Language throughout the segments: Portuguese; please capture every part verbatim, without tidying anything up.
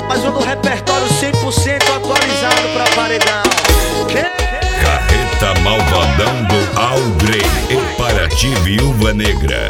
mais um do repertório cem por cento atualizado pra paredão. Carreta Malvadão do Algrey e Paraty Viúva Negra.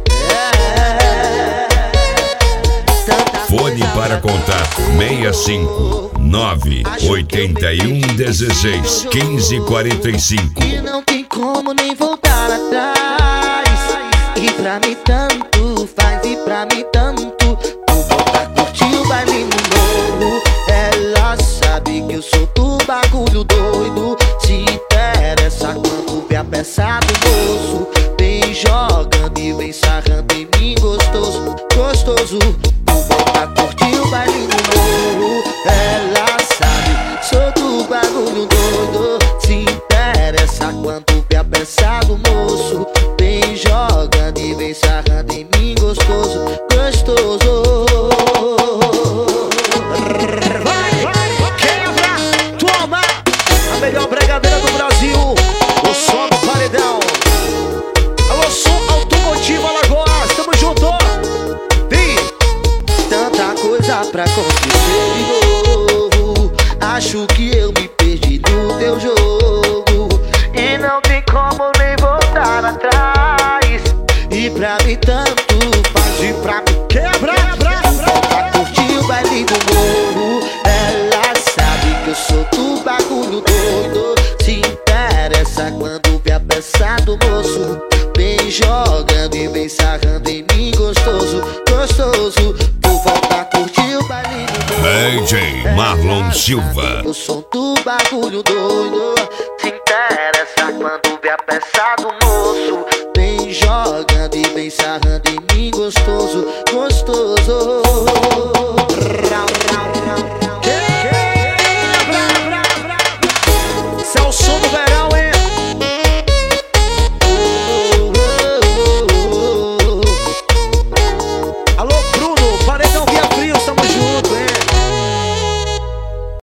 Fone para contato seis cinco nove oito um um seis quinze quarenta e cinco. E não tem como nem voltar atrás. E pra mim tanto faz, e pra mim tanto. Tu volta curtir o baile no morro. Ela sabe que eu sou do bagulho doido. Se interessa quando vê a peça do moço. Vem jogando e vem sarrando em mim gostoso, gostoso. A curtir o baile no morro. Ela sabe, sou do bagulho doido. Se interessa quando vê a peça do moço. Vem jogando e vem sarrando em mim gostoso, gostoso. Vai, vai, quebra, toma! A melhor bregadeira do Brasil, o som do paredão. Alô, som automotivo Alagoas, tamo junto! Vem! Tanta coisa pra acontecer de novo. Acho que eu me perdi no teu jogo. E não tem como nem voltar atrás. E pra mim tanto faz, e pra mim Quebra, quebra, pra curtir o baile do morro. Ela sabe que eu sou do bagulho doido. Se interessa quando vê a peça do moço. Vem jogando e vem sarrando em mim gostoso, gostoso. Tu volta a curtir o baile do morro. D J Marlon Silva. Eu sou do bagulho doido. Se interessa quando vê a peça do moço. Vem jogando